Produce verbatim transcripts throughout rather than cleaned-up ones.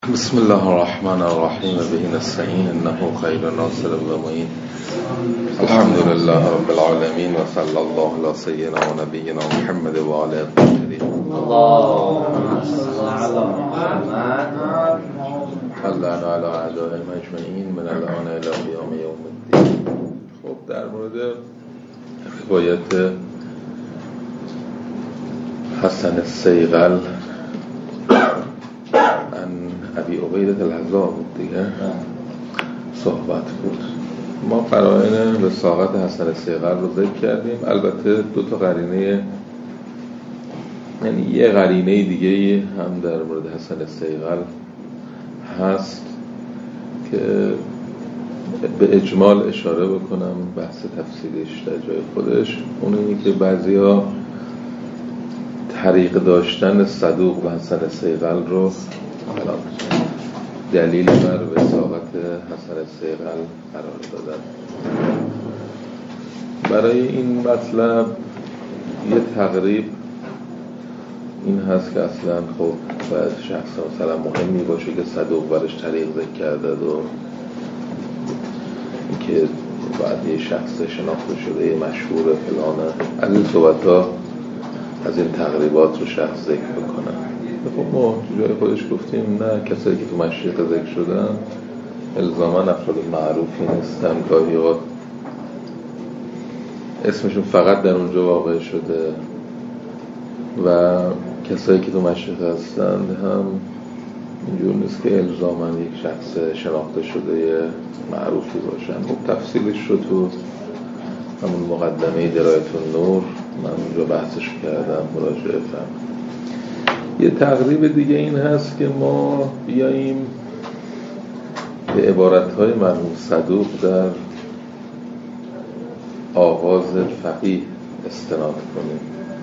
بسم الله الرحمن الرحیم به نستعین انه خیر ناصر و معین. الحمد لله رب العالمین و صلی الله علی سیدنا و نبینا محمد و آله الطاهرین. اللهم صل علی محمد اللهم علی اعدائهم اجمعین من الان الی قیام یوم الدین. خب در مورد روایت حسن الصیقل ابی عبیده الحذا بود دیگه صحبت بود. ما قرائن وثاقت حسن الصیقل رو ذکر کردیم. البته دو تا قرینه، یعنی یه قرینه دیگه هم در مورد حسن الصیقل هست که به اجمال اشاره بکنم، بحث تفصیلیش در جای خودش. اون اینه که بعضیا طریق داشتن صدوق و حسن الصیقل رو دلیل بر وثاقت حسن الصیقل قرار دادن. برای این مطلب یه تقریب این هست که اصلا خب باید شخص مثلا مهمی باشه که صدوق برش طریق ذکر کرده و که باید یه شخص شناخته شده یه مشهور فلانه، از این صحبت ها از این تقریبات رو شخص ذکر بکنن. خب ما جای خودش گفتیم نه، کسایی که تو مشرق ذکر شدن الزاما افراد معروفی نیستن، گاهی ها اسمشون فقط در اونجا واقع شده و کسایی که تو مشرق هستند هم اینجور نیست که الزاما یک شخص شناخته شده معروفی باشن. خب تفصیلش شد تو همون مقدمه درایت النور، من اونجا بحثش کردم، مراجعه فرم. یه تقریب دیگه این هست که ما بیاییم به عبارتهای مرحوم صدوق در آغاز فقیه استناد کنیم.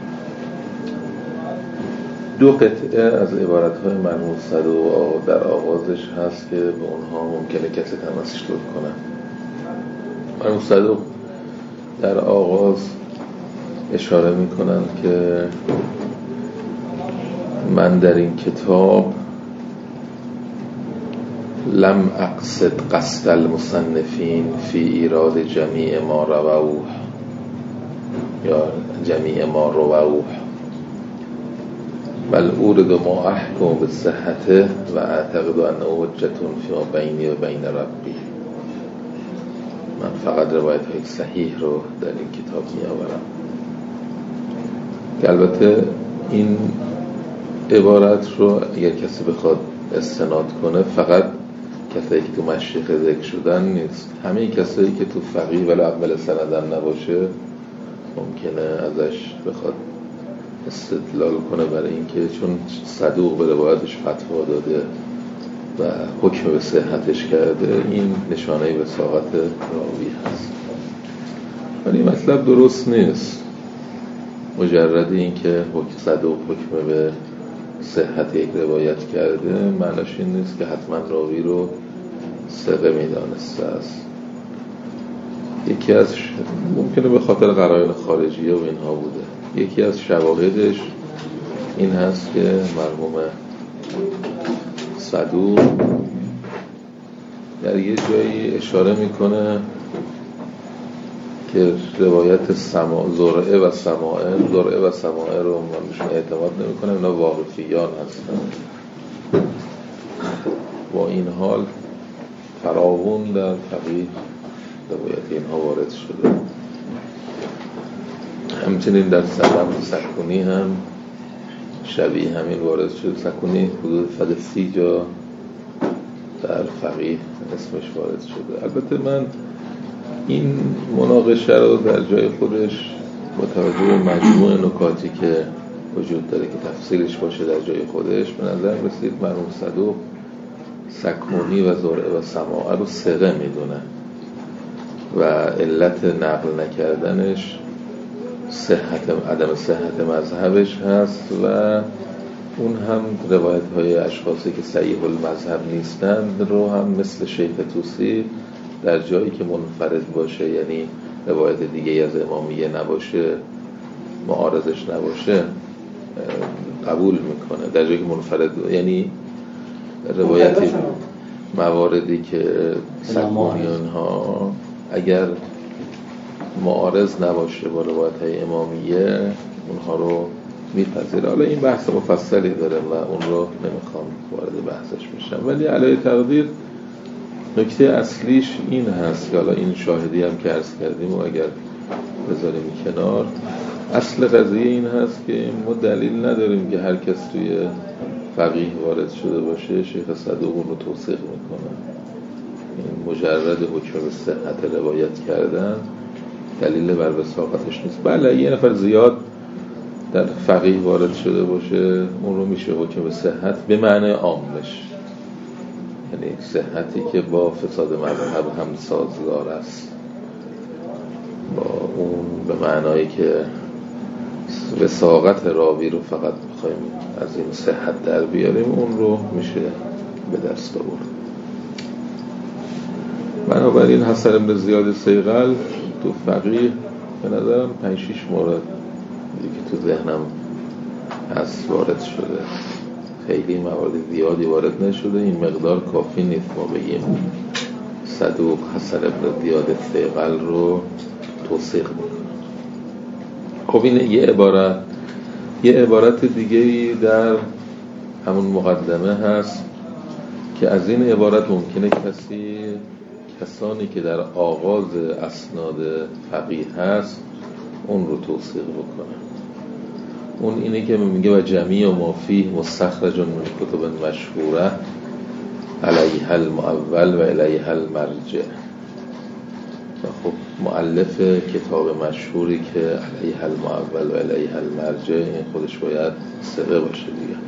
دو قطعه از عبارتهای مرحوم صدوق در آغازش هست که به اونها ممکنه کسی تمسک کنه. مرحوم صدوق در آغاز اشاره میکنن که من در این کتاب لم اقصد قصد المصنفین فی ایراد جمیع ما رووه یا جمیع ما رووه بل اورد ما احکم بالصحته و اعتقد انه حجة فی بینی و بین ربی. من فقط روایت های صحیح رو در این کتاب می آورم که البته این عبارت رو اگر کسی بخواد استناد کنه فقط کسایی که تو مشیخ ذکر شدن نیست، همه کسایی که تو فقیه ولی اول سندن نباشه ممکنه ازش بخواد استدلال کنه برای اینکه چون صدوق به روایتش فتوا داده و حکم به صحتش کرده، این نشانه وثاقت راوی هست. ولی مطلب درست نیست. مجرد این که حکم صدوق حکم به صحت یک روایت کرده معناش این نیست که حتما راوی رو ثقه میدانسته است. یکی از ش... ممکنه به خاطر قرائن خارجیه و اینها بوده. یکی از شواهدش این هست که مرحوم صدوق در یه جایی اشاره میکنه که روایت سما زرعه و سماعه زرعه و سماعه رو من بهشون اعتماد نمیکنم، اینا واقفیان هستن. با این حال فراوون در فقیه روایت اینها وارد شده. همچنین در سلم سکونی هم شبیه همین وارد شده. سکونی حدود فد سی جا در فقیه اسمش وارد شده. البته من این مناقشه رو در جای خودش با توجه به مجموع نکاتی که وجود داره که تفصیلش باشه در جای خودش، به نظر رسید مرحوم صدوق سکونی و زرعه و سماعه رو ثقه میدونه و علت نقل نکردنش صحت عدم صحت مذهبش هست و اون هم روایت های اشخاصی که صحیح المذهب نیستند رو هم مثل شیخ طوسی در جایی که منفرد باشه، یعنی روایت دیگه از امامیه نباشه، معارضش نباشه، قبول میکنه. در جایی که منفرد، یعنی روایتی مواردی که سکونیان ها اگر معارض نباشه با روایت‌های امامیه اونها رو میپذیره. حالا این بحث مفصلی داره و اون رو نمیخوام وارد بحثش بشم، ولی علی تقدیر نکته اصلیش این هست که حالا این شاهدی هم که عرض کردیم و اگر بذاریم کنار، اصل قضیه این هست که ما دلیل نداریم که هر کس توی فقیه وارد شده باشه شیخ صدوق اون رو توثیق میکنه. این مجرد حکم به صحت روایت کردن دلیل بر وثاقتش نیست. بله یه نفر زیاد در فقیه وارد شده باشه اون رو میشه حکم به صحت به معنی عامش، یعنی صحتی که با فساد مذهب هم سازگار است، با اون به معنایی که وثاقت راوی رو فقط بخوایم از این صحت در بیاریم اون رو میشه به دست آورد. بنابراین حسن بن زیاد صیقل تو فقیه به نظرم پنج شیش مورد که تو ذهنم هست وارد شده، خیلی موارد زیادی وارد نشده. این مقدار کافی نیست ما بگیم صدوق حسن بن زیاد صیقل رو توثیق میکنه. خب این یه عبارت یه عبارت دیگه‌ای در همون مقدمه هست که از این عبارت ممکنه کسی کسانی که در آغاز اسناد فقیه هست اون رو توثیق بکنه. اون اینه که میگه و جمیع و ما فیه مستخرج من کتب مشهوره علیها المؤول و علیها المرجع. و خب مؤلف کتاب مشهوری که علیها المؤول و علیها المرجع این خودش باید ثقه باشه دیگه.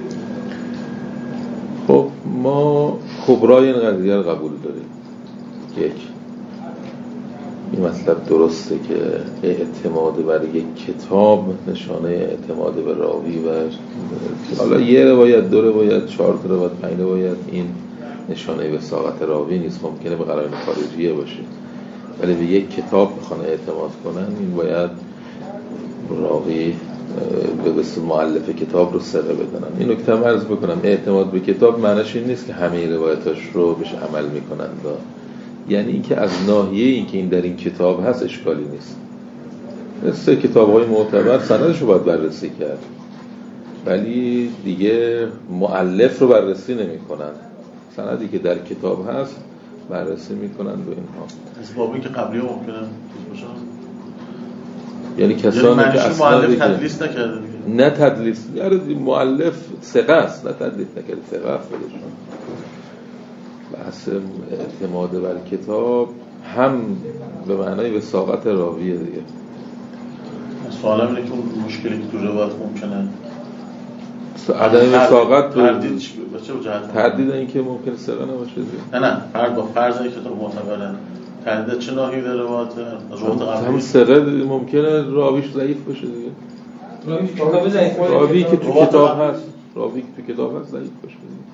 خب ما کبرای این قضیه رو قبول داریم. یک، این مطلب درسته که اعتماد بر یک کتاب نشانه اعتماد به راوی و حالا یه روایت، دو روایت، چهار روایت، پنج روایت این نشانه وثاقت راوی نیست. ممکنه به قرائن خارجیه باشه ولی به یک کتاب بخوان اعتماد کنن این باید راوی به واسه مؤلف کتاب رو ثقه بدونن. این نکته هم عرض بکنم، اعتماد به کتاب معنیش این نیست که همه روایتاش رو بهش عمل میکنن، یعنی اینکه از ناحیه این که این در این کتاب هست اشکالی نیست. سه کتاب‌های معتبر سندش رو باید بررسی کرد ولی دیگه مؤلف رو بررسی نمی‌کنن، سندی که در کتاب هست بررسی می‌کنن و اینها. از بابی که قبلی ممکنه باشن، یعنی کسانی که اصلا مؤلف تدلیس نکرده دیگه. نه تدلیس، یعنی مؤلف ثقه است، نه تدلیس نکرده، ثقه است خودشون. بحث اعتماد بر کتاب هم به معنای وثاقت راویه دیگه. سوالم اینه که اون مشکلی که تو روایت ممکنه عدم وثاقت تردید باشه و جهت تردید این که ممکنه ثقه نباشه دیگه. نه نه فرض با فرض اینکه کتاب معتبره تردید چه ناحیه‌ای داره روایت روایت قبلی هم ثقه ممکنه راویش ضعیف باشه دیگه. راویش کتاب ضعیف باشه، راوی که تو کتاب هست راوی که تو کتاب هست ضعیف باشه دیگه.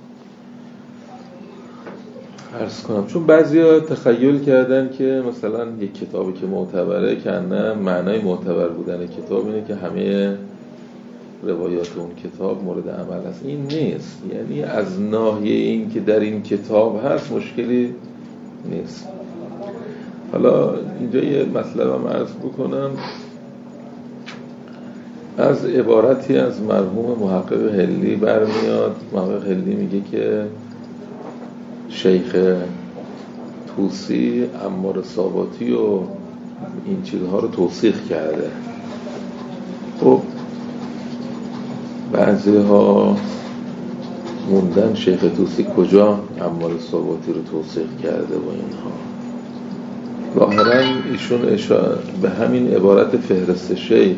عرض کنم چون بعضیا تخیل کردن که مثلا یک کتابی که معتبره که نه معنای معتبر بودن کتاب اینه که همه روایات اون کتاب مورد عمل هست. این نیست، یعنی از ناحیه این که در این کتاب هست مشکلی نیست. حالا اینجا یه مطلبم عرض بکنم از عبارتی از مرحوم محقق حلی برمیاد. محقق حلی میگه که شیخ طوسی عمار ساباتی و این چیزها رو توثیق کرده. خب بعضی ها موندن شیخ طوسی کجا عمار ساباتی رو توثیق کرده و اینها. ظاهرا ایشون اشاره به همین عبارت فهرست شیخ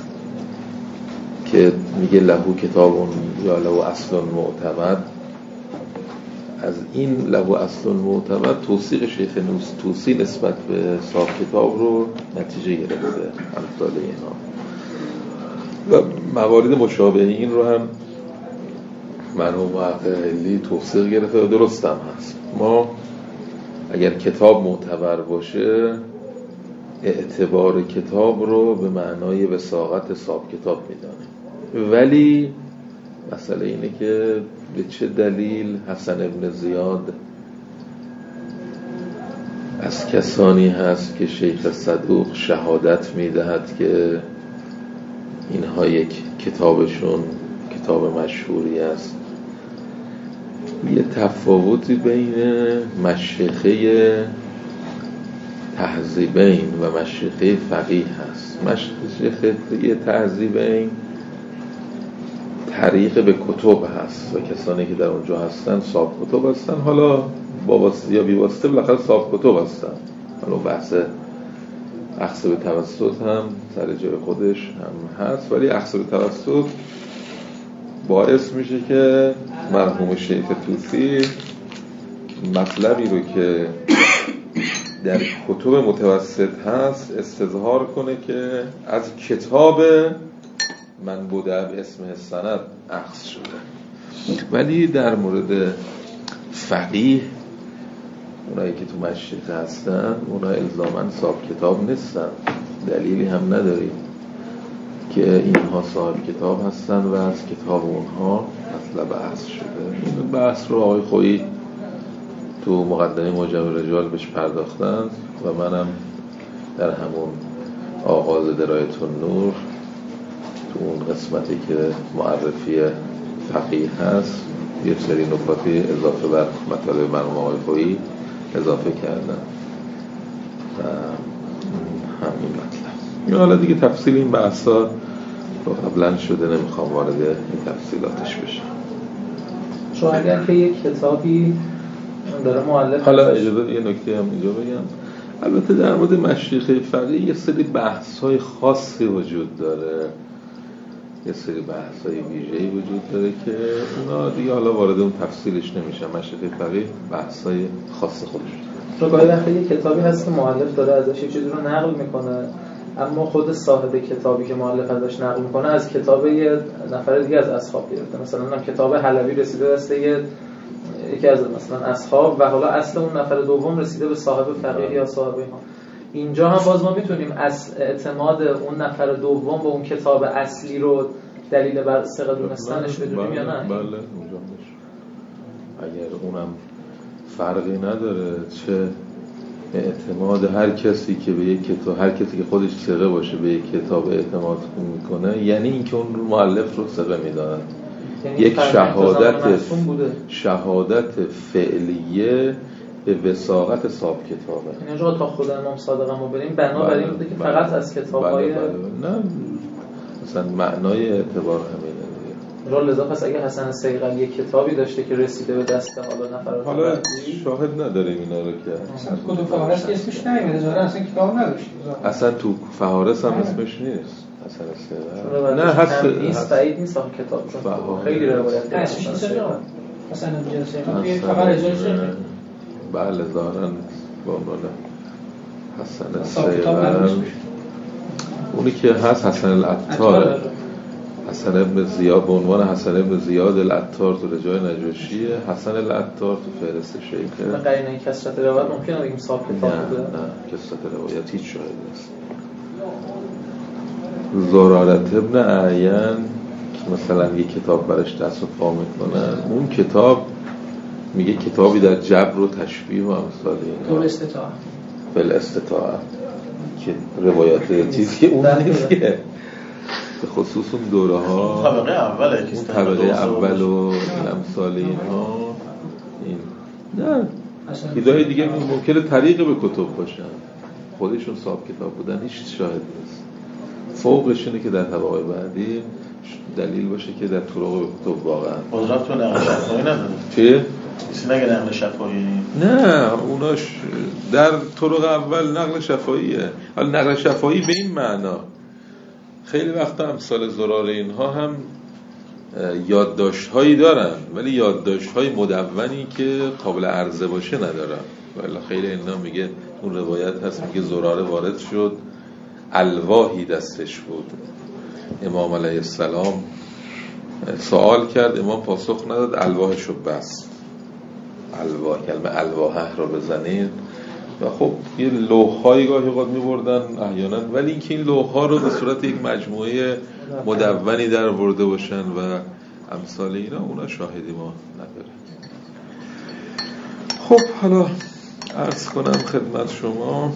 که میگه لهو کتابون یا لهو اصل معتمد، از این لهو اصل معتمد توثیق شیخ طوسی نسبت به صاحب کتاب رو نتیجه گرفته امثال اینا و موارد مشابه این رو هم مرحوم محقق حلی توثیق گرفته و درست هم هست. ما اگر کتاب معتبر باشه اعتبار کتاب رو به معنای وثاقت صاحب کتاب میدانیم، ولی مسئله اینه که به چه دلیل حسن ابن زیاد از کسانی هست که شیخ صدوق شهادت میدهد که اینها یک کتابشون کتاب مشهوری است. یه تفاوتی بین مشیخه تهذیبین و مشیخه فقیه هست. مشیخه تهذیبین طریق به کتب هست و کسانی که در اونجا هستن صاحب کتب هستن، حالا با واسطه یا بی واسطه بالاخره صاحب کتب هستن. حالا بحث اخذ به توسط هم سر جای خودش هم هست، ولی اخذ به توسط باعث میشه که مرحوم شیخ طوسی مطلبی رو که در کتب متوسط هست استظهار کنه که از کتاب من بوده به اسم سند اخذ شده. ولی در مورد فقیه اونایی که تو مشیخه هستن اونا الزاماً صاحب کتاب نیستن، دلیلی هم نداریم که اینها صاحب کتاب هستن و از کتاب اونها مطلب اخذ شده. این بحث رو آقای خویی تو مقدمه معجم رجال بهش پرداختن و منم در همون آغاز درایت النور تو اون قسمتی که معرفی فقیه هست یه سری نکاتی اضافه بر مطالب مرحوم آقای خویی اضافه کردن و همین مطلب. حالا دیگه تفصیل این بحثا قبلا شده، نمیخوام وارد این تفصیلاتش بشم. شما اگر که یک کتابی داره مؤلف، حالا اجازه یه نکته هم اینجا بگم. البته در مورد مشیخه فقیه یه سری بحث‌های خاصی وجود داره، یه سری بحث‌های ویژه‌ای وجود داره که اونا دیگه حالا وارد اون تفصیلش نمیشم. مشیخه فقیه بحث‌های خاص خودش داره. تو گاهی وقتا یه کتابی هست که مؤلف داره ازش یه چیزی رو نقل میکنه، اما خود صاحب کتابی که مؤلف ازش نقل میکنه از کتاب یه نفر دیگه از اصحاب گرفته. مثلا من کتاب حلبی رسیده دست یکی از مثلا اصحاب و حالا اصل اون نفر دوم رسیده به صاحب فقیه یا صاحب اینها. اینجا هم باز ما میتونیم از اعتماد اون نفر دوم به اون کتاب اصلی رو دلیل بر ثقه دونستنش بدونیم یا نه؟ بله اونجا میشه. اگر اونم فرقی نداره چه اعتماد هر کسی که به یک کتاب، هر کسی که خودش ثقه باشه به یک کتاب اعتماد میکنه، یعنی اینکه اون مؤلف رو ثقه میدونه. یعنی یک شهادت شهادت فعلیه به وثاقت صاحب کتابه. این جا تا خود امام صادق ما بریم بنابراین بوده که فقط از کتاب‌های بله بله. نه مثلا معنای اعتبار همینه دیگه. را لذا پس اگه حسن صیقلی یک کتابی داشته که رسیده به دست حالا نفرات، حالا شاهد نداریم اینا رو که اصلا کدوم فهارس که اسمش نمیاد، ظاهرا اصلا کتاب نداشت، اصلا تو فهارس هم اسمش نیست حسن صیقلی. نه هست نیست، بعید نیست آخه کتاب چون خیلی روایت اسمش نیست مثلا صیقلی یه خبر اجازه شده. بله ظاهرا با عنوان حسن صیقلی اونی که هست حسن العطار، حسن ابن زیاد به عنوان حسن ابن زیاد العطار تو رجای نجاشیه، حسن العطار تو فهرست شیخه. به قرینه کثرت روایت ممکنه بگیم صاحب کتاب بوده؟ نه کثرت روایت هیچ شاهدی نیست. زرارت ابن اعین که مثلا یک کتاب برش دست و پا میکنن، اون کتاب میگه کتابی در جبر و تشبیه و امثال اینا، فل استطاعه فل استطاعه که روایات چیزی اون نیست که به خصوص اون دوره ها طبقه اوله اون طبقه اول و امثال اینها این نه کتابای دیگه ممکنه طریق به کتب باشن، خودشون صاحب کتاب بودن هیچ شاهد نیست. فوقش اینه که در طبقه بعدی دلیل باشه که در طرق به کتب واقعا قدرت تو نقل شفاهی نداره. چیه؟ کسی نگه نقل شفاهی؟ نه اوناش در طرق اول نقل شفاهیه. حالا نقل شفاهی به این معنا خیلی وقتا امثال زرار اینها هم یادداشت‌هایی دارن ولی یادداشت‌های مدونی که قابل عرضه باشه ندارن. ولی خیلی اینا میگه اون روایت هست میگه زرار وارد شد الواحی دستش بود، امام علیه السلام سوال کرد، امام پاسخ نداد، الواحشو بست. الواح کلمه الواحه رو بزنید و خب یه لوح‌هایی گاهی اوقات می‌بردن احیانا، ولی اینکه این لوح‌ها رو به صورت یک مجموعه مدونی در آورده باشن و امثال اینا، اونا شاهدی ما نداره. خب حالا عرض کنم خدمت شما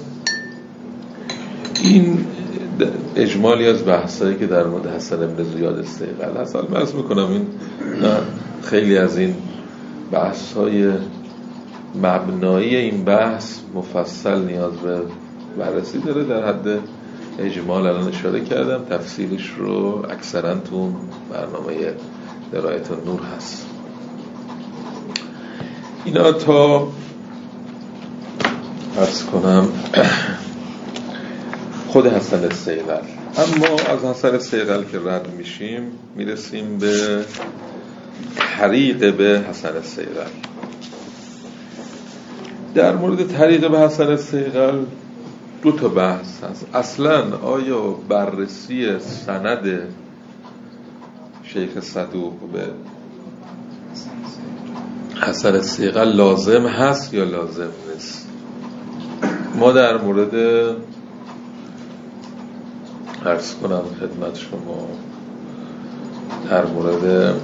این اجمالی از بحثایی که در مورد حسن بن زیاد الصیقل هست. حالا عرض میکنم این خیلی از این بحث‌های مبنایی این بحث مفصل نیاز به بررسی داره. در حد اجمال الان اشاره کردم، تفصیلش رو اکثرا تو برنامه درایت النور هست. اینا تا عرض کنم خود حسن الصیقل. اما از حسن الصیقل که رد میشیم میرسیم به طریق به حسن الصیقل. در مورد طریق به حسن الصیقل دو تا بحث هست. اصلا آیا بررسی سند شیخ صدوق به حسن الصیقل لازم هست یا لازم نیست؟ ما در مورد عرض کنم خدمت شما در مورد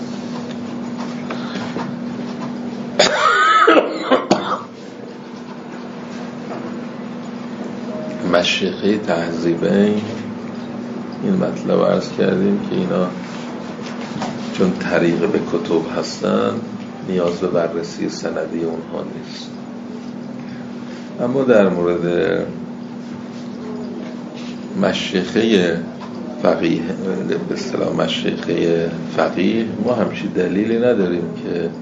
مشیخه تهذیبین این مطلب عرض کردیم که اینا چون طریق به کتب هستن نیاز به بررسی سندی اونها نیست. اما در مورد مشیخه فقیه به اصطلاح مشیخه فقیه ما همچی دلیلی نداریم که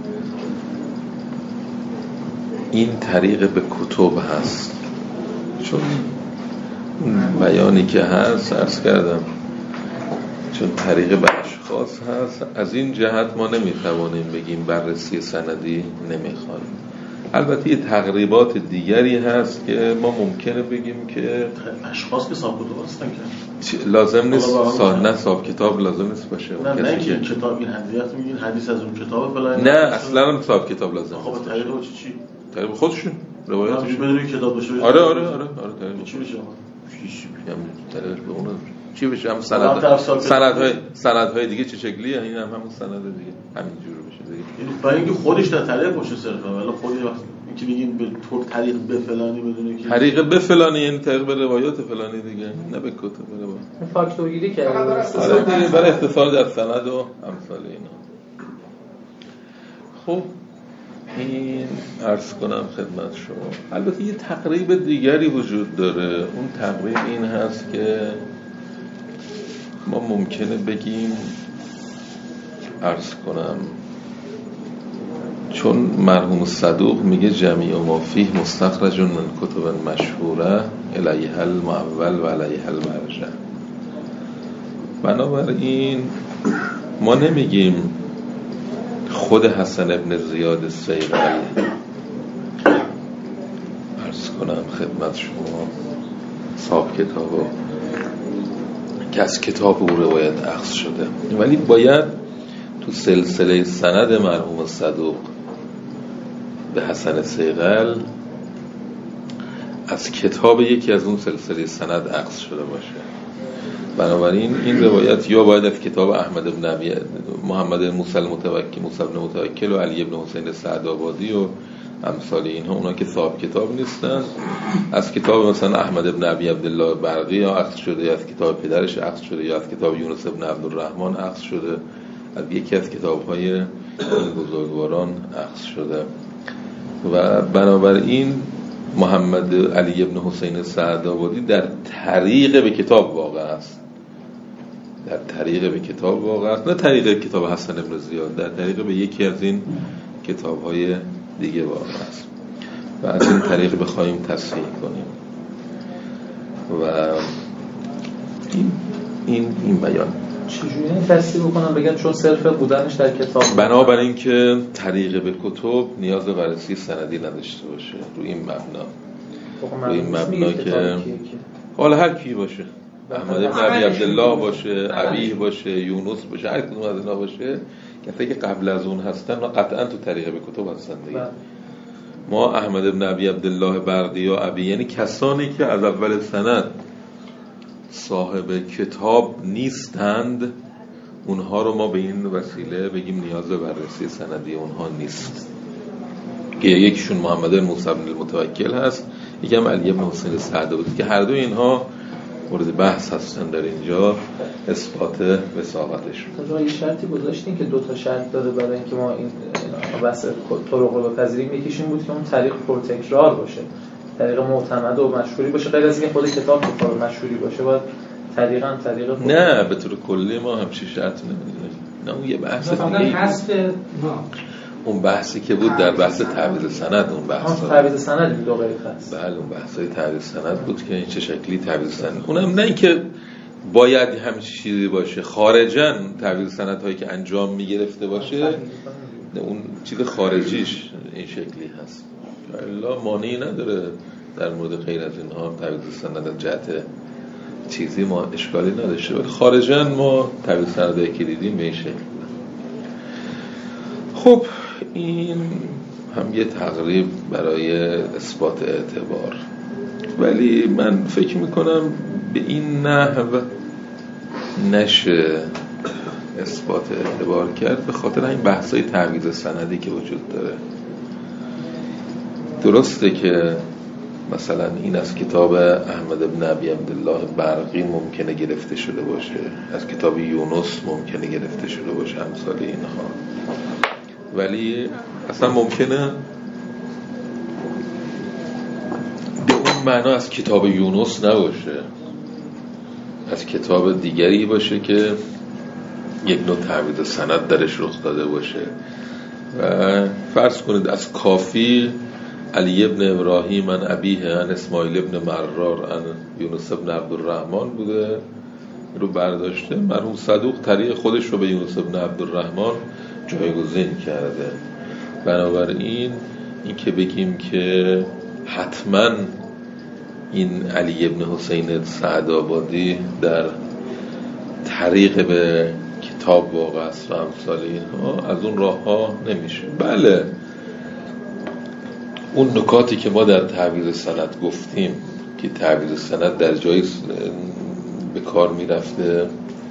این طریق به کتب هست، چون بیانی که هست عرض کردم چون طریق به اشخاص هست، از این جهت ما نمیتوانیم بگیم بررسی سندی نمیخوان. البته یه تقریبات دیگری هست که ما ممکنه بگیم که اشخاص که صاحب کتاب هستن که لازم نیست صاحب نه صاحب کتاب لازم نیست باشه. نه نه اینکه کتاب این حدیث میگین حدیث از اون کتاب فلان نه اصلا صاحب کتاب لازم. خب طریق چی چی طریق خودشون روایتش بدون کتاب باشه. آره آره آره آره طریق چی میشه؟ چی میگم طریق به اون چی بشه؟ هم سند سندهای سندهای دیگه چه شکلیه؟ این هم همون سند دیگه همین جور بشه دیگه. برای اینکه خودش در طریق باشه صرفا، ولی خودی اینکه میگیم به طور طریق به فلانی بدونه که طریق به فلانی یعنی طریق به روایات فلانی دیگه، نه به کتب روایات. فاکتور گیری کرده آره دیگه برای اختصار در سند و امثال اینا. خب این عرض کنم خدمت شما البته یه تقریب دیگری وجود داره. اون تقریب این هست که ما ممکنه بگیم عرض کنم چون مرحوم صدوق میگه جمیع ما فیه مستخرج من کتب مشهوره الیها المعول و الیها المرجع، بنابراین ما نمیگیم خود حسن ابن زیاد الصیقل عرض کنم خدمت شما صاحب کتابو که از کتاب او روایت اخذ شده، ولی باید تو سلسله سند مرحوم صدوق به حسن الصیقل از کتاب یکی از اون سلسله سند اخذ شده باشه. بنابراین این روایت یا باید از کتاب احمد بن ابی محمد موسی المتوکل موسی بن متوکل و علی بن حسین سعدآبادی و امثال اینها، اونا که صاحب کتاب نیستن، از کتاب مثلا احمد بن ابی عبدالله برقی یا اخذ شده، یا از کتاب پدرش اخذ شده، یا از کتاب یونس بن عبدالرحمن اخذ شده، از یکی از کتاب‌های این بزرگواران اخذ شده. و بنابراین محمد علی بن حسین سعدآبادی در طریق به کتاب واقع است، در طریق به کتاب واقع است، نه طریق کتاب حسن بن زیاد، در طریق به یکی از این کتاب‌های دیگه واقع است و از این طریق بخوایم تصحیح کنیم. و این این این بیان چجوری این تصحیح بکنم بگم چون صرف بودنش در کتاب، بنابراین که طریق به کتب نیاز به بررسی سندی نداشته باشه روی این مبنا، روی این مبنا که حالا هر کی باشه، احمد بن ابی عبدالله باشه، ابیه باشه، یونس باشه، هر کدوم از اینا باشه، کسایی که قبل از اون هستن و قطعا تو طریق به کتب هستن دیگه. ما احمد بن ابی عبدالله برقی و ابی یعنی کسانی که از اول سند صاحب کتاب نیستند، اونها رو ما به این وسیله بگیم نیاز به بررسی سندی اونها نیست. که یکیشون محمد بن موسی بن المتوکل هست، یکی هم علی بن حسین سعدآبادی که هر دو اینها مورد بحث هستن در اینجا اثبات وثاقتش. تا یه شرطی گذاشتین که دو تا شرط داره برای اینکه ما این بحث طرق رو بپذیریم. یکیش این بود که اون طریق پرتکرار باشه، طریق معتمد و مشهوری باشه، غیر از اینکه خود کتاب کتاب مشهوری باشه باید طریقاً طریق نه به طور کلی ما همچین شرط نمیدونیم. نه اون یه بحث دیگه حذف اون بحثی که بود در بحث تعویض سند، اون بحث تعویض سند این دو غیر هست. بله اون بحثای تعویض سند بود که این چه شکلی تعویض سند، اونم نه اینکه باید همین چیزی باشه، خارجاً تعویض سند هایی که انجام میگرفته باشه اون چیز خارجیش این شکلی هست. الا مانعی نداره در مورد غیر از اینها تعویض سند از جهت چیزی ما اشکالی نداشته، ولی خارجاً ما تعویض سندایی که دیدیم به این شکل. خب این هم یه تقریب برای اثبات اعتبار، ولی من فکر میکنم به این نحو نشه اثبات اعتبار کرد به خاطر این بحثای تعویض سندی که وجود داره. درسته که مثلا این از کتاب احمد بن ابی عبدالله برقی ممکنه گرفته شده باشه، از کتاب یونس ممکنه گرفته شده باشه، امثال اینها، ولی اصلا ممکنه به اون معنا از کتاب یونس نباشه، از کتاب دیگری باشه که یک نوع تعویض سند درش رخ داده باشه. و فرض کنید از کافی علی ابن ابراهیم عن ابیه عن اسماعیل ابن مرار عن یونس ابن عبدالرحمن بوده، رو برداشته، مرحوم صدوق طریق خودش رو به یونس ابن عبدالرحمن جایگزین کرده. بنابراین این که بگیم که حتما این علی ابن حسین سعدآبادی در طریق به کتاب واقع است و امثال اینها، از اون راه ها نمیشه. بله اون نکاتی که ما در تعویض سند گفتیم که تعویض سند در جایی به کار میرفته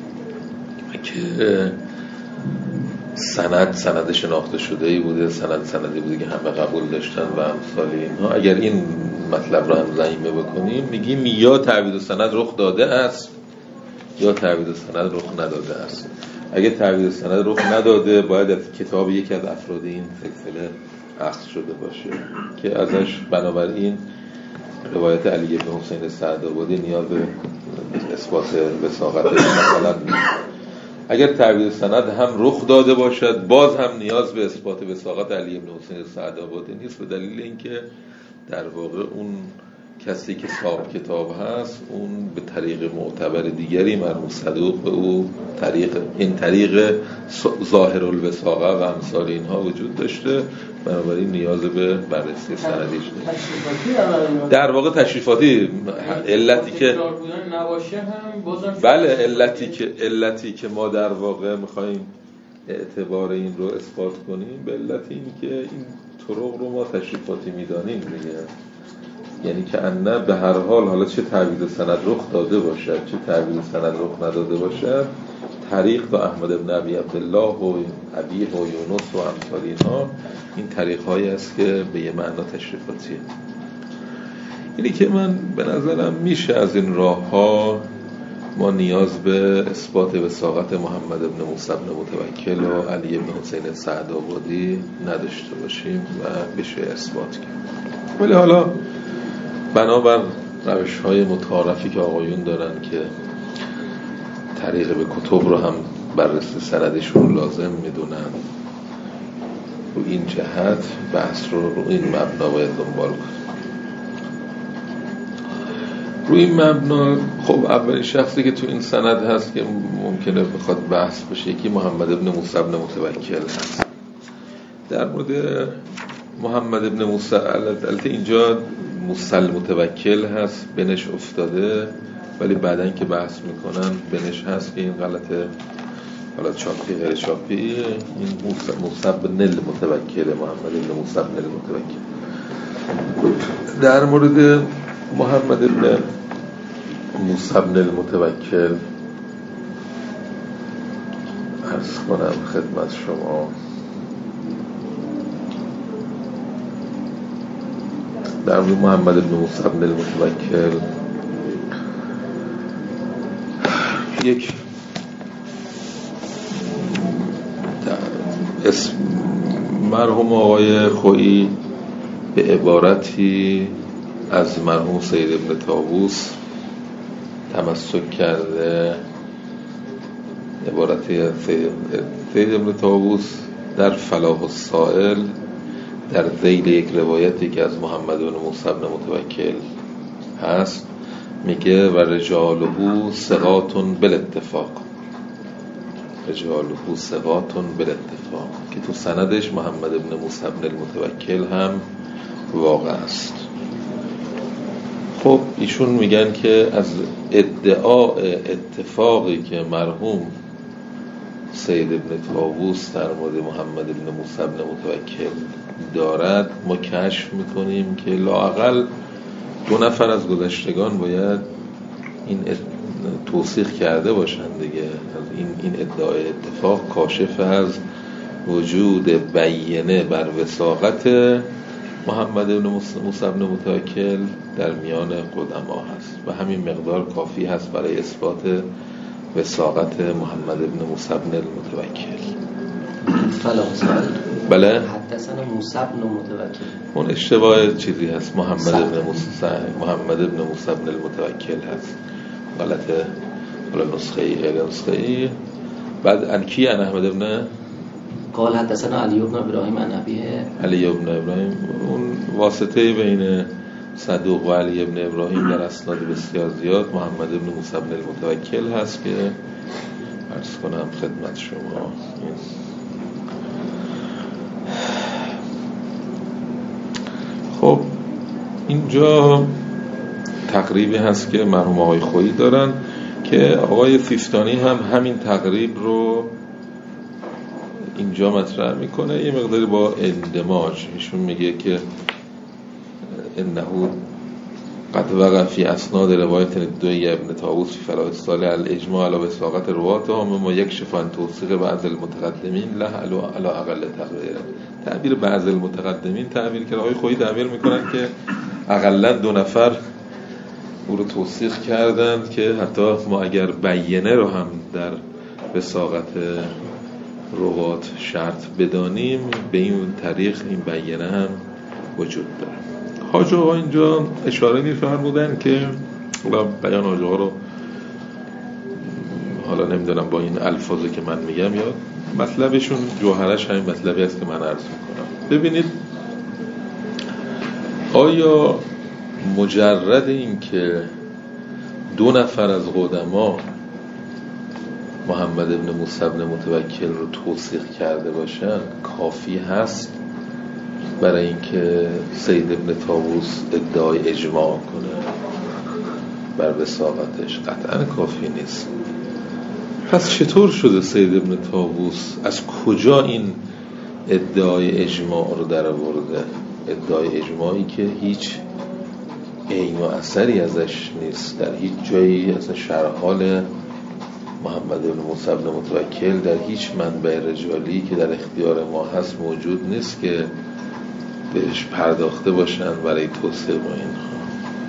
که سند سند شناخته شده ای بوده، سند سندی بوده که همه قبول داشتن و امثال اینها، اگر این مطلب رو هم ضمیمه بکنیم میگیم یا تعویض سند رخ داده است یا تعویض سند رخ نداده است. اگه تعویض سند رخ نداده باید از کتاب یکی از افراد این سلسله اخذ شده باشه که ازش بنابراین روایت علی بن حسین سعدآبادی نیاز به اثبات وثاقت مثلا نیست. اگر تعویض سند هم رخ داده باشد باز هم نیاز به اثبات وثاقت علی بن حسین سعدآبادی نیست، به دلیل اینکه در واقع اون کسی که صاحب کتاب هست اون به طریق معتبر دیگری مرحوم صدوق به او طریق این طریق ظاهر الوثاقه و امثال اینها وجود داشته، بنابراین نیاز به بررسی سندیش نیست. در واقع تشریفاتی علتی که بله علتی که علتی که ما در واقع می‌خوایم اعتبار این رو اثبات کنیم به علت این که این طرق رو ما تشریفاتی می‌دانیم دیگه، یعنی که انه به هر حال حالا چه تعویض سند رخ داده باشد چه تعویض سند رخ نداده باشد، طریق تا احمد بن ابی عبدالله و ابیه و یونس و امثال اینها این طریق هایی است که به یه معنا تشریفاتیه. اینی که من به نظرم میشه از این راه ها ما نیاز به اثبات وثاقت محمد بن موسی بن متوکل و علی بن حسین سعدآبادی نداشته باشیم و بشه اثبات کرد. ولی حالا بنابر روش های متعارفی که آقایون دارن که طریق به کتب رو هم بررسی سندشون لازم میدونن، رو این جهت بحث رو رو این مبنا باید دنبال کنیم. رو این مبنا خب اولین شخصی که تو این سند هست که ممکنه بخواد بحث بشه یکی محمد ابن موسی ابن متوکل هست. در مورد محمد ابن موسی البته اینجا موسی المتوکل هست بنش افتاده، ولی بعدن که بحث میکنن بنش هست که این غلطه، حالا چاپی غیر چاپی، این موسی بن المتوکل، محمد ابن موسی بن المتوکل. در مورد محمد ابن موسی بن المتوکل عرض کنم خدمت شما در مورد محمد بن موسی بن المتوکل یک اسم مرحوم آقای خویی به عبارتی از مرحوم سید ابن طاووس تمسک کرده. عبارتی از سید ابن طاووس در فلاح السائل در ذیل یک روایتی که از محمد بن موسی بن متوکل هست میگه و رجاله ثقاتون بالاتفاق، رجاله ثقاتون بالاتفاق، که تو سندش محمد بن موسی بن المتوکل هم واقع است. خب ایشون میگن که از ادعاء اتفاقی که مرحوم سید ابن طاووس در مورد محمد بن موسی بن متوکل دارد ما کشف میکنیم که لااقل دو نفر از گذشتگان باید این توصیح کرده باشند دیگه. این این ادعای اتفاق کاشف از وجود بیینه بر وثاقت محمد بن موسی بن متوکل در میان قدما هست و همین مقدار کافی هست برای اثبات وثاقت محمد بن موسی بن المتوکل. فلاح السائل بله حدثنا موسی بن متوکل اون اشتباه چیزی هست، محمد بن موسی محمد بن موسی بن المتوکل هست، غلطه. حالا نسخه ای غیر نسخه ای. بعد انکی ان احمد بن قال حدثنا علی بن ابراهیم عن ابیه علی بن ابراهیم، اون واسطه بین صدوق و علی بن ابراهیم در اسناد بسیار زیاد محمد بن موسی بن المتوکل هست که عرض کنم خدمت شما. خب اینجا تقریبی هست که مرحوم آقای خویی دارن که آقای سیستانی هم همین تقریب رو اینجا مطرح میکنه، یه مقداری با اندماج. ایشون میگه که انه قد وقع فی اسناد روایت دوی ابن طاووس فی فلاح السائل الاجماع علی وثاقت رواتها مما یکشف عن توثیق بعض المتقدمین لا علی اقل تقدیر. تعبیر بعض المتقدمین تعبیر که آقای خویی تعبیر میکنن که اقلا دو نفر او رو توثیق کردند که حتی ما اگر بیینه رو هم در وثاقت روات شرط بدانیم به این طریق این بیینه هم وجود داره. حاج آقا اینجا اشاره می‌فرمودن که حالا بیان حاج آقا رو حالا نمیدونم با این الفاظی که من میگم یا مطلبشون جوهرش همین مطلبی است که من عرض میکنم. ببینید آیا مجرد این که دو نفر از قدما محمد ابن موسی ابن متوکل رو توثیق کرده باشن کافی هست برای اینکه سید ابن طاووس ادعای اجماع کنه بر وثاقتش؟ قطعا کافی نیست. پس چطور شده سید ابن طاووس از کجا این ادعای اجماع رو در آورده؟ ادعای اجماعی که هیچ عین و اثری ازش نیست، در هیچ جایی از شرح حال محمد بن موسی بن متوکل در هیچ منبع رجالی که در اختیار ما هست موجود نیست که بهش پرداخته باشن برای توصیح با اینها.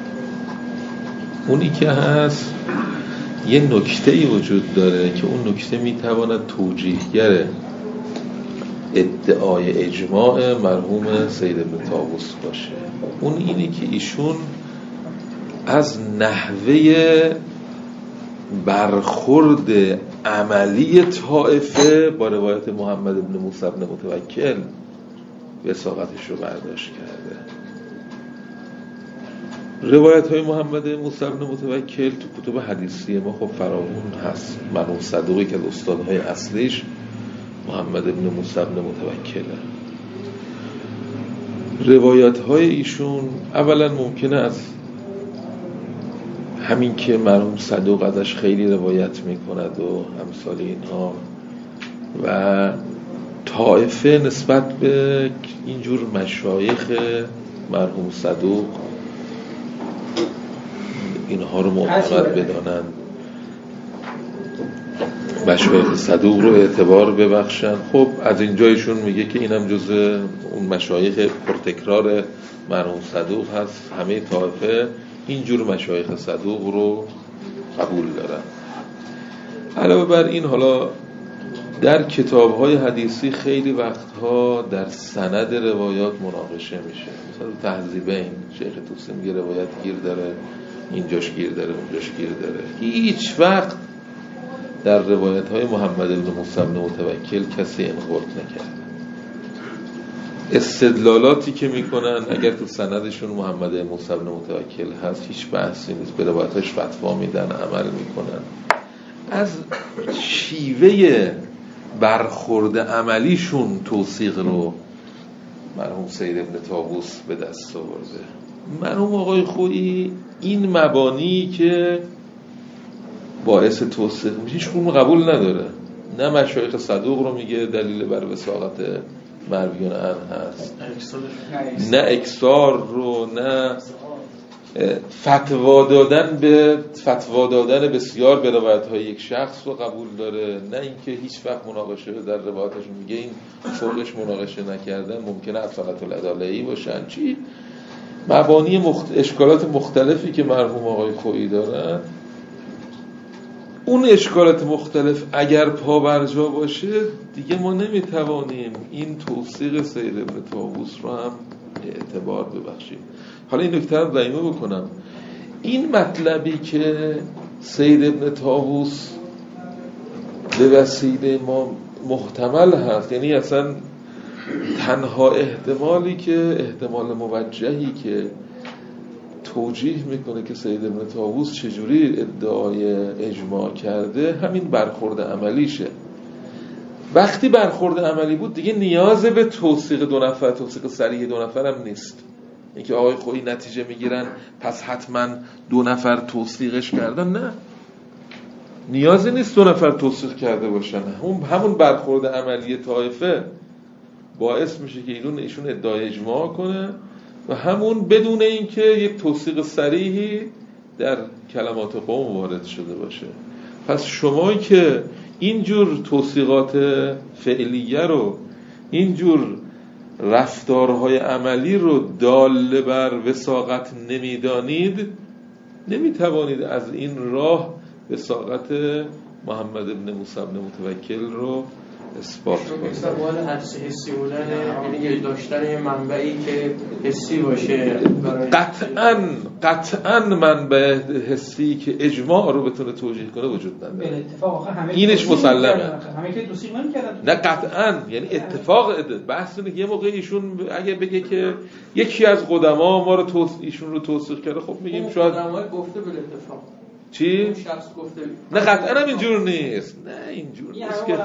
اونی که هست یه نکته‌ای وجود داره که اون نکته میتواند توجیهگر ادعای اجماع مرحوم سید بن طاووس باشه. اون اینه که ایشون از نحوه برخورد عملی طائفه با روایت محمد بن موسی بن متوکل وثاقتش رو برداشت کرده. روایت های محمد موسی بن متوکل تو کتب حدیثی ما خب فراوون هست. مرحوم صدوقی که استادهای اصلیش محمد بن موسی بن متوکله. روایت های ایشون اولا ممکنه از همین که مرحوم صدوق ازش خیلی روایت میکند و امثال اینها و طائفه نسبت به اینجور مشایخ مرحوم صدوق اینها رو معتقد بدانند. مشایخ صدوق رو اعتبار ببخشن. خب از اینجا ایشون میگه که اینم جزء اون مشایخ پرتکرار مرحوم صدوق هست، همه طایفه اینجور مشایخ صدوق رو قبول دارن. علاوه بر این، حالا در کتاب‌های حدیثی خیلی وقتها در سند روایات مناقشه میشه. مثلا تهذیبین شیخ طوسی میگه روایت گیر داره، اینجاش گیر داره، اونجاش گیر داره. هیچ وقت در روایت‌های محمد بن موسی بن متوکل کسی انقاط نکرده. استدلالاتی که میکنن اگر تو سندشون محمد بن موسی بن متوکل هست هیچ بحثی نیست، به روایتاش فتوا میدن، عمل میکنن. از شیوه برخورد عملیشون توثیق رو مرحوم سید ابن طاووس به دست آورده. مرحوم آقای خویی این مبانی که باعث توثیق میشه هیچ کدوم قبول نداره. نه مشایخ صدوق رو میگه دلیل بر وثاقت مرویون عنه هست، نه اکثار رو، نه فتوا دادن به فتوا دادن بسیار به روایت‌های یک شخص رو قبول داره، نه اینکه هیچ وقت مناقشه در روایتش میگه این فوقش مناقشه نکردن ممکنه اصالت العداله‌ای باشن. چی مبانی مخت... اشکالات مختلفی که مرحوم آقای خویی دارن، اون اشکالات مختلف اگر پا برجا باشه دیگه ما نمیتوانیم این توثیق سید ابن طاووس رو هم اعتبار ببخشیم. حالا این نکته رو ضمیمه بکنم، این مطلبی که سید ابن طاووس به وسیله ما محتمل هست، یعنی اصلا تنها احتمالی که احتمال موجهی که توجیه میکنه که سید ابن طاووس چجوری ادعای اجماع کرده همین برخورد عملیشه. وقتی برخورد عملی بود دیگه نیاز به توثیق دو نفر، توثیق صریح دو نفر هم نیست. اینکه آقای خویی نتیجه میگیرن پس حتما دو نفر توثیقش کردن، نه، نیازی نیست دو نفر توثیق کرده باشن. هم همون برخورد عملی طایفه باعث میشه که ایشون ایشون ادعای اجماع کنه و همون بدون اینکه یک توثیق صریحی در کلمات قوم وارد شده باشه. پس شما که اینجور توثیقات فعلیه رو، اینجور رفتارهای عملی رو دال بر وثاقت نمیدانید، نمیتوانید از این راه وثاقت محمد بن موسی بن متوکل رو اثبات کنید. سوال حسی حسی بودن، یعنی داشتن یه منبعی که حسی باشه. قطعاً قطعاً منبع حسی که اجماع رو بتونه توجیه کنه وجود نداره. به اتفاق آخه همه اینش مسلمه. همه که توصیف نمی‌کردن. نه قطعاً، یعنی اتفاق بحث اینه که یه موقع ایشون اگه بگه که یکی از قدما ما رو توصیف ایشون رو توصیف کرده، خب میگیم شاید قدمای گفته به اتفاق. چی؟ اون شخص گفته. نه قطعاً هم اینجور نیست. نه اینجور نیست که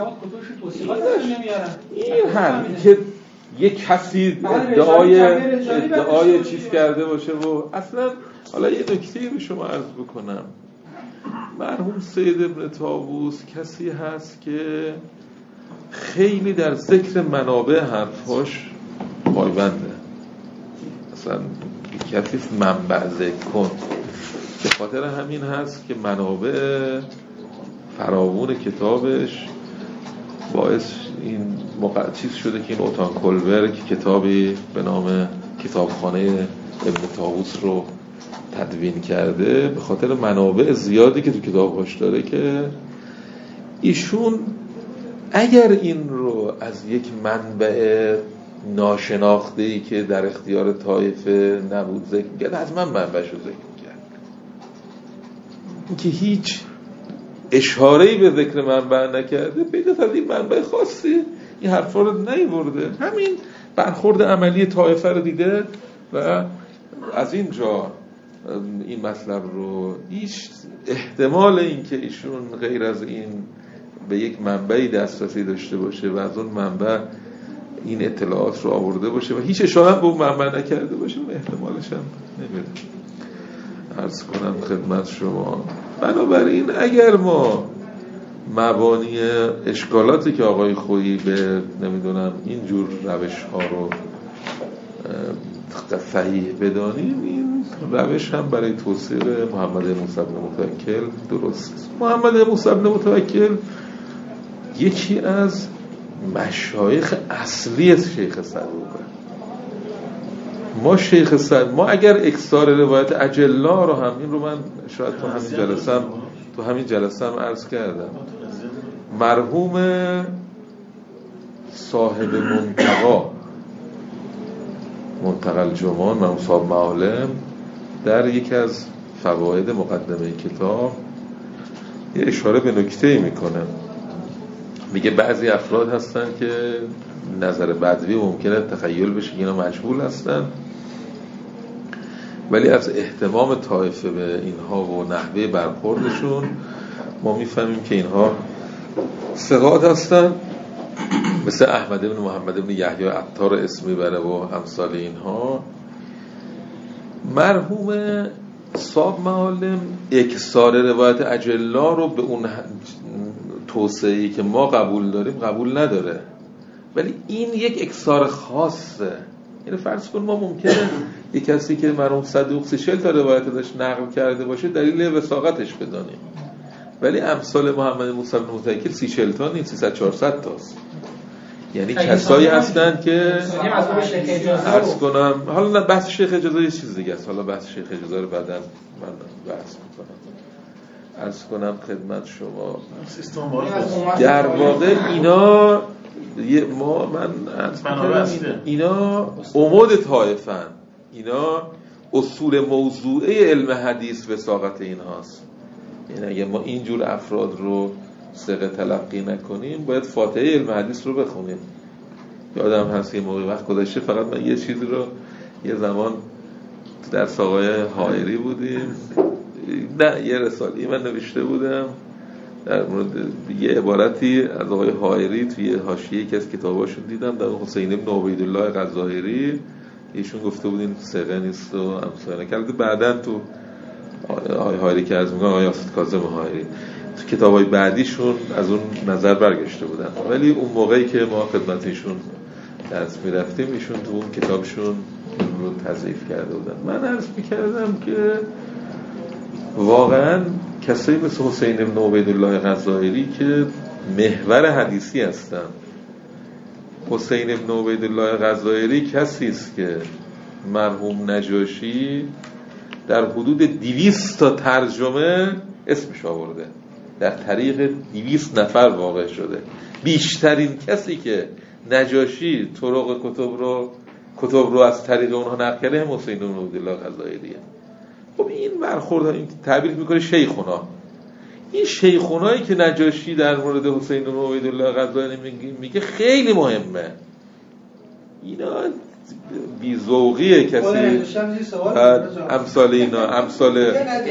این هم که یک کسی ادعای ادعای چیز کرده باشه و اصلا. حالا یه نکته به شما عرض بکنم، مرحوم سید ابن طاووس کسی هست که خیلی در ذکر منابع حرفاش پایبنده. اصلا کسی منبع ذکر کن، به خاطر همین هست که منابع فراوون کتابش باعث این موقع چیز شده که این اوتان کولبرگ کتابی به نام کتابخانه ابن طاووس رو تدوین کرده، به خاطر منابع زیادی که تو کتابش داره که ایشون اگر این رو از یک منبع ناشناخته‌ای که در اختیار طایفه نبود ذکر کرد، از من منبعش رو ذکر کرد، که هیچ اشاره‌ای به ذکر منبع نکرده، بجز از این منبع خاصی این حرفا رو نیورده. همین برخورد عملی طایفه رو دیده و از اینجا این مطلب رو، هیچ احتمال این که ایشون غیر از این به یک منبعی دسترسی داشته باشه و از اون منبع این اطلاعات رو آورده باشه و هیچ اشاره به اون منبع نکرده باشه، احتمالش هم نمیره. عرض کنم خدمت شما، بنابراین اگر ما مبانی اشکالاتی که آقای خویی به نمیدونم اینجور روش ها رو صحیح بدانیم، این روش هم برای توصیف محمد موسی بن متوکل درست است. محمد موسی بن متوکل یکی از مشایخ اصلی شیخ صدوقه. ما شیخ صدوق، ما اگر اکثار روایت اجلا رو هم، این رو من شاید تو همین جلسه هم تو همین جلسه هم عرض کردم، مرحوم صاحب منتقا منتقى الجمان مرحوم صاحب معالم در یکی از فواید مقدمه کتاب یه اشاره به نکته میکنه، میگه بعضی افراد هستن که نظر بدوی ممکنه تخیل بشه که اینا مجهول هستن، ولی از اهتمام طایفه به اینها و نحوه برخوردشون ما میفهمیم که اینها ثقات هستن، مثل احمد بن محمد بن یحیی عطار اسمی بره و امثال اینها. مرحوم صاحب معالم اکثار روایت اجلا رو به اون توسعه‌ای که ما قبول داریم قبول نداره، ولی این یک اکثار خاصه. یعنی فرض کن ما ممکنه یک کسی که مرحوم صدوق سی چهل تا روایت داشت نقل کرده باشه دلیل وثاقتش بدانیم، ولی امثال محمد موسی بن متوکل سی چهل تا نیست، سیصد چهارصد تاست. یعنی کسایی هستن که عرض کنم، حالا نه بحث شیخ اجازه یه چیز دیگه است، حالا بحث شیخ اجازه رو بعداً من بحث میکنم. عرض کنم خدمت شما در واقع اینا ما من عرض میکنم اینا عمود طایفن، اینا اصول موضوعه علم حدیث وثاقت اینهاست. یعنی اگه ما اینجور افراد رو ثقه تلقی نکنیم باید فاتحه علم حدیث رو بخونیم. یادم هست یه موقع وقت گذشته فقط من یه چیزی رو یه زمان در آقای حائری بودیم، نه یه رساله من نوشته بودم در مورد یه عبارتی از آقای حائری توی حاشیه یکی از کتاباشون دیدم، در حسین بن عبیدالله غزاهری، ایشون گفته بودین ثقه نیست و امثال که بعداً تو آقای حائری که از میگن آقای آصف کاظم حائری تو کتابای بعدیشون از اون نظر برگشته بودن، ولی اون موقعی که ما خدمتشون درس میرفتیم ایشون تو اون کتابشون رو تضعیف کرده بودن. من عرض میکردم که واقعا کسایی مثل حسین بن عبیدالله غزاهری که محور حدیثی هستن، حسین بن عبیدالله غزاهری کسی است که مرحوم نجاشی در حدود دویست تا ترجمه اسمش آورده، در طریق دویست نفر واقع شده. بیشترین کسی که نجاشی طرق کتب رو کتب رو از طریق اونها نقل کرده هم حسین بن عبیدالله غزاهریه. خب این برخورد این تعبیر میکنه شیخونا، این شیخونایی که نجاشی در مورد حسین بن عبیدالله غزاهری میگه خیلی مهمه. اینا بی‌ذوقیه کسی امثال اینا امثال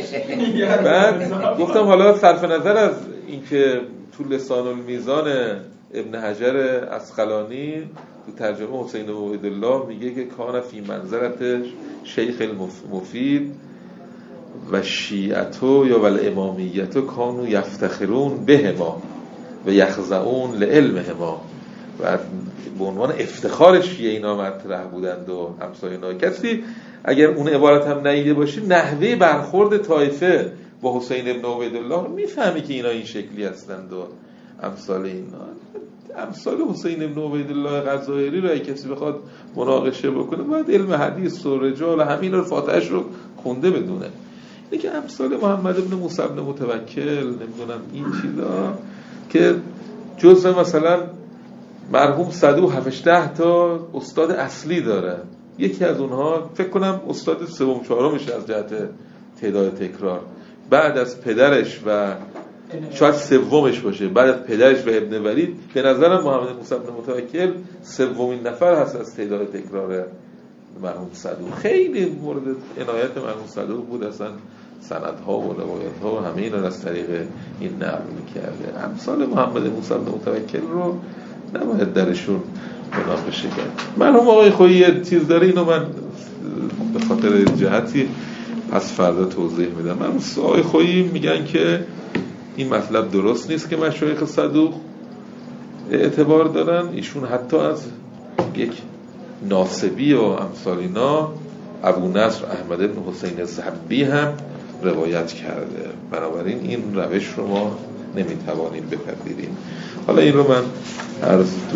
بعد گفتم حالا صرف نظر از اینکه تو لسان المیزان ابن حجر اسقلانی تو ترجمه حسین بن عبیدالله میگه که کان فی منزلت شیخ المفید و شیعتو یا ول امامیتو کانو یفتخرون بهما و یخضعون لعلمهما، و به عنوان افتخار شیعه اینا مطرح بودند و همسایه اینا. کسی اگر اون عبارت هم ندیده باشه نحوه برخورد طایفه با حسین ابن عبیدالله رو میفهمی که اینا این شکلی هستند و امثال اینا. امثال حسین ابن عبیدالله غزاهری رو اگه کسی بخواد مناقشه بکنه باید علم حدیث و رجال و همین رو فاتحش رو خونده بدونه. اینه که امثال محمد ابن موسی بن متوکل نمیدونم این چیزا که جزء مثلا مرحوم صدوق هفت ده تا استاد اصلی داره، یکی از اونها فکر کنم استاد سوم چهارمش از جهت تعداد تکرار، بعد از پدرش و شاید سومش باشه، بعد از پدرش و ابن ولید به نظرم محمد موسی بن متوکل سومین نفر هست از تعداد تکرار مرحوم صدوق. خیلی مورد عنایت مرحوم صدوق بود، اصلا سندها و روایت‌ها و همه اینا از طریق این نقل می‌کرده. امثال محمد موسی بن متوکل رو نباید درشون مناقشه کرد. مرحوم آقای خویی یه چیز داره، اینو من به خاطر جهتی از فردا توضیح میدم. مرحوم آقای خویی میگن که این مطلب درست نیست که مشایخ صدوق اعتبار دارن، ایشون حتی از یک ناصبی و امثال اینا ابو نصر احمد بن حسین الزهبی هم روایت کرده. بنابراین این روش رو ما نمیتوانیم بپذیریم. حالا این رو من عرض تو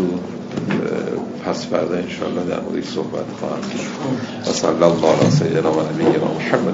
پس فردا انشاءالله در موردش صحبت خواهم کرد. و صلی الله علی سیدنا و نبینا محمد.